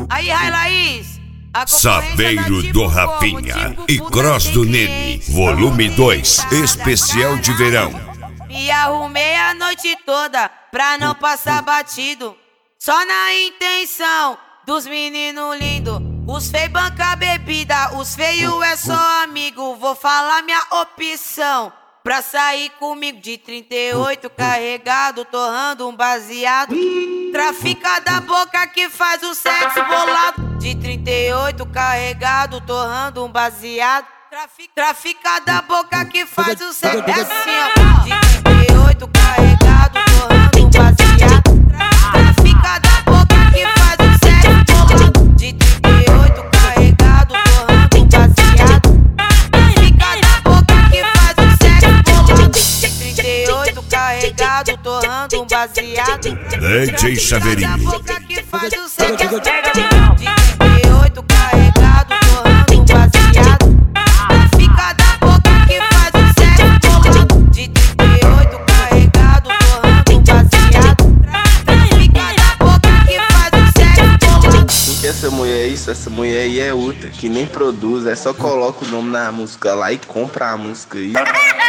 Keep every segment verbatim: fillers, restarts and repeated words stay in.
Aí, Rai Laís, Saveiro do Rafinha e Cross do Nene, volume dois, especial de verão. Me arrumei a noite toda pra não passar batido, só na intenção dos meninos lindos. Os feios banca bebida, os feios é só amigo. Vou falar minha opção pra sair comigo de trinta e oito carregado, torrando um baseado. Trafica da boca que faz o sexo bolado. De trinta e oito carregado, torrando um baseado. Trafica, trafica da boca que faz o sexo. É assim, ó. De trinta e oito carregado, torrando um baseado. Trafica da boca que faz o sexo bolado. De trinta e oito carregado, torrando um baseado. Trafica da boca que faz o sexo bolado. De trinta e oito carregado, torrando um baseado. D J Saveirinho. Boca que faz o sexo de trinta e oito carregado, torrando um baseado. Fica da boca que faz o sexo bolado. De trinta e oito carregado, torrando um baseado. Fica da boca que faz o sexo bolado. Quem que essa mulher é isso? Essa mulher aí é outra, que nem produz, é só coloca o nome na música lá e compra a música aí.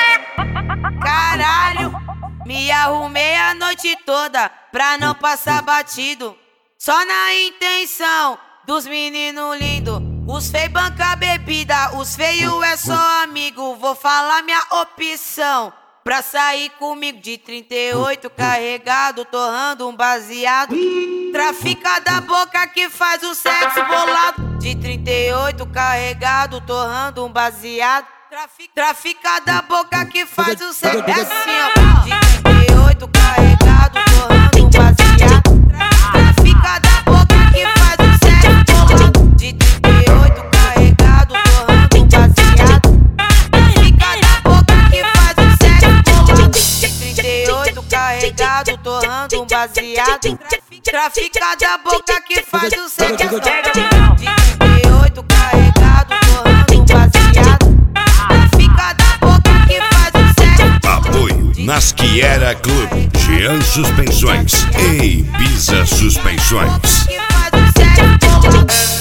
Caralho, me arrumei a noite toda pra não passar batido, só na intenção dos meninos lindos. Os feios banca bebida, os feios é só amigo. Vou falar minha opção pra sair comigo de trinta e oito carregado, torrando um baseado. Trafica da boca que faz o sexo bolado. De trinta e oito carregado, torrando um baseado. Trafica, trafica da boca que faz o sexo. É assim, ó. De trinta e oito carregado, torrando um baseado. Trafica da boca que faz o sexo bolado. De trinta e oito carregado, torrando um baseado. Trafica da boca que faz o sexo bolado. De trinta e oito carregado, torrando um baseado. Trafica da boca que faz o sexo. De trinta e oito carregado, torrando um baseado. Trafica da boca que faz o sexo. Apoio Nasquiera Clube, Jean Suspensões e Ibiza Suspensões. Que faz o sexo bolado.